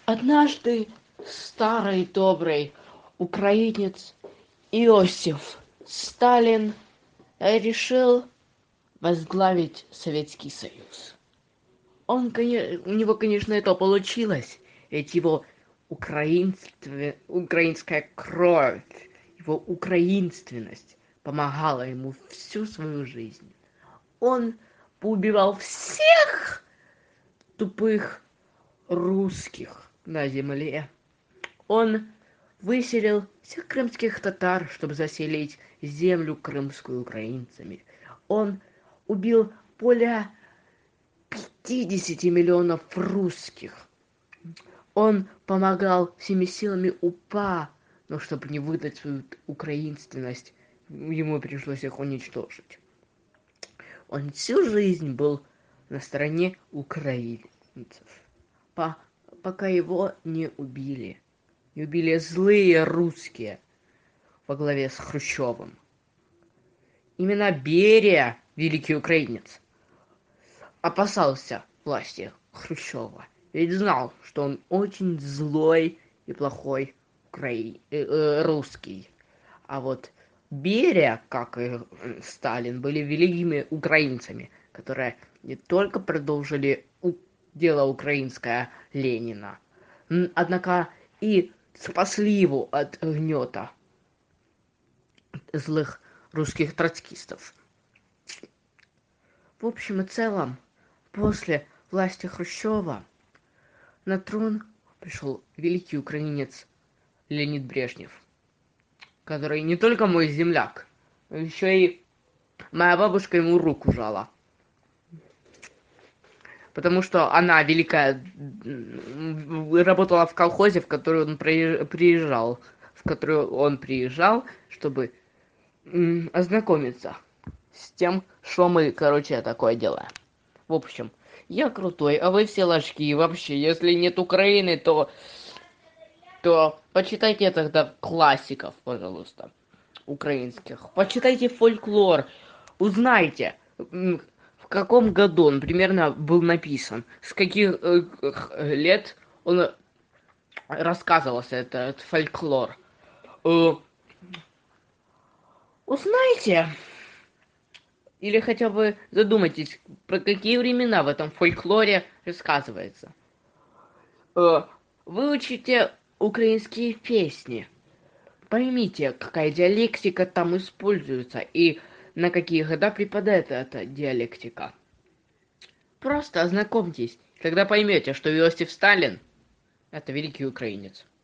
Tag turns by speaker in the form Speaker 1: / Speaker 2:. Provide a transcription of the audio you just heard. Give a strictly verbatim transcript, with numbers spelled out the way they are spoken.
Speaker 1: Однажды старый добрый украинец Иосиф Сталин решил возглавить Советский Союз. Он, коне- у него, конечно, это получилось, ведь его украинстве- украинская кровь, его украинственность помогала ему всю свою жизнь. Он поубивал всех тупых русских на земле. Он выселил всех крымских татар, чтобы заселить землю крымскую украинцами. Он убил более пятидесяти миллионов русских. Он помогал всеми силами УПА, но чтобы не выдать свою украинственность, ему пришлось их уничтожить. Он всю жизнь был на стороне украинцев, по, пока его не убили. Не убили злые русские во главе с Хрущевым. Именно Берия, великий украинец, опасался власти Хрущева, ведь знал, что он очень злой и плохой украи... э, э, русский. А вот Берия, как и Сталин, были великими украинцами, которые не только продолжили у... дело украинское Ленина, однако и спасли его от гнета злых русских троцкистов. В общем и целом, после власти Хрущева на трон пришел великий украинец Леонид Брежнев, который не только мой земляк, но еще и моя бабушка ему руку жала. Потому что она великая работала в колхозе, в который он приезжал, в который он приезжал, чтобы м, ознакомиться с тем, что мы, короче, такое делаем. В общем, я крутой, а вы все ложки. И вообще, если нет Украины, то то почитайте тогда классиков, пожалуйста, украинских. Почитайте фольклор, узнайте, в каком году он примерно был написан, с каких э, лет он рассказывался этот фольклор. Э, узнайте, или хотя бы задумайтесь, про какие времена в этом фольклоре рассказывается. Э, выучите украинские песни. Поймите, какая диалектика там используется и на какие года припадает эта диалектика. Просто ознакомьтесь, когда поймете, что Иосиф Сталин– это великий украинец.